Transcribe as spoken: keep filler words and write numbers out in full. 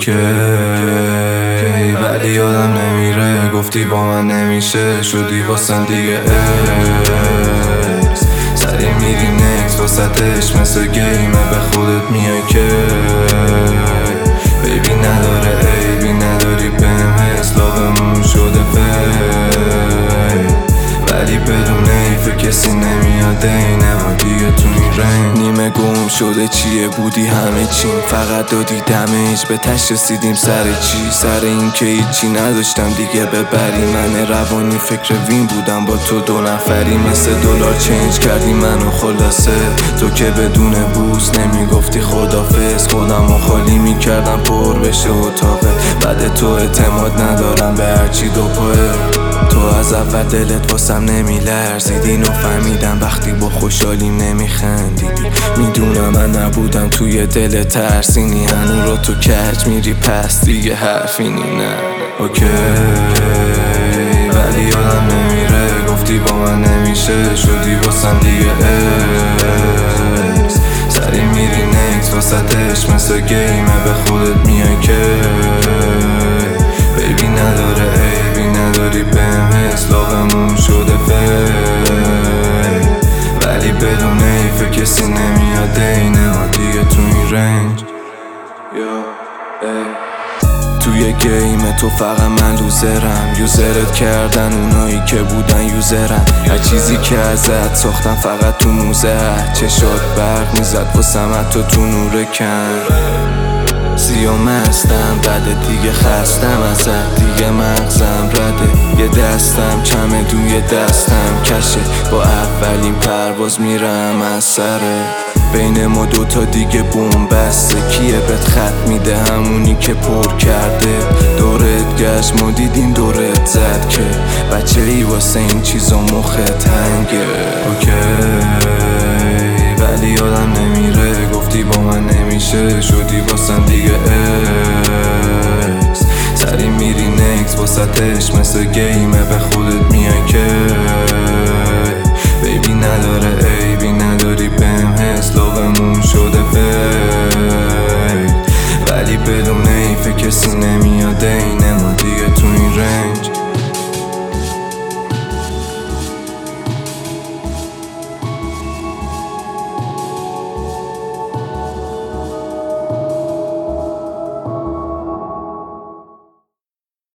اوکی ولی یادم نمیره گفتی با من نمیشه شدی واسم دیگه اکس سری میری نکس واسطش مثل گیمه به خودت میای که بیبی نداره عیبی نداری بهم حس لاغمون شده فیل ولی بدون ایفه کسی نمیاد اینه ما دیگه تو این رنگ نیمه گم شده چیه بودی همه چیم فقط دادی دمج به تش رسیدیم سر چی سر این که هیچی نداشتم دیگه ببری من روانی فکر وین بودم با تو دو نفری مثل دلار چنج کردی منو خلاصه تو که بدون بوس نمیگفتی خدافظ خودم و خالی میکردم پر بشه اتاقه بعد تو اعتماد ندارم به هرچی دو پاه تو از اول دلت واسم نمیلرزیدی اینو فهمیدم وقتی با خوشحالیم نمیخندیدی میدونم من نبودم توی دل ترسینی هنو رو تو کج میری پس دیگه حرفی نی نه اوکی ولی یادم نمیره گفتی با من نمیشه شدی واسم دیگه اکس سری میری نکس واسطش مثل گیمه به خودت میای که بیبی نداره عیبی نداری بهم حس لاغمون شده فیل ولی بدون ایفه کسی نمیاد اینه ما دیگه تو این رنج توی گیم تو فقط من لوزرم یوزرت کردن اونایی که بودن یوزرم هر چیزی که ازت ساختم فقط تو موزه چشات برق میزد واسم حتی تو نور کم سیاه مستم بعد دیگه خستم ازت دیگه مغزم رده یه دستم کمه دوی دستم کشه با اولین پرواز میرم از سره بین ما دوتا دیگه بوم بسته کیه بهت خط میده همونی که پر کرده دورت گشت ما دیدیم دورت زد که بچه ای واسه این چیزا مخت هنگه اوکی ولی یادم نمیره گفتی با من نمیشه شدی واسم دیگه اکس سری میری نکس واسطش مثل گیمه به خودت میای که بیبی نداره عیبی نداری بهم حس لاغمون شده فیل ولی بدون ایفه کسی نمیاد اینه ما دیگه تو این رنج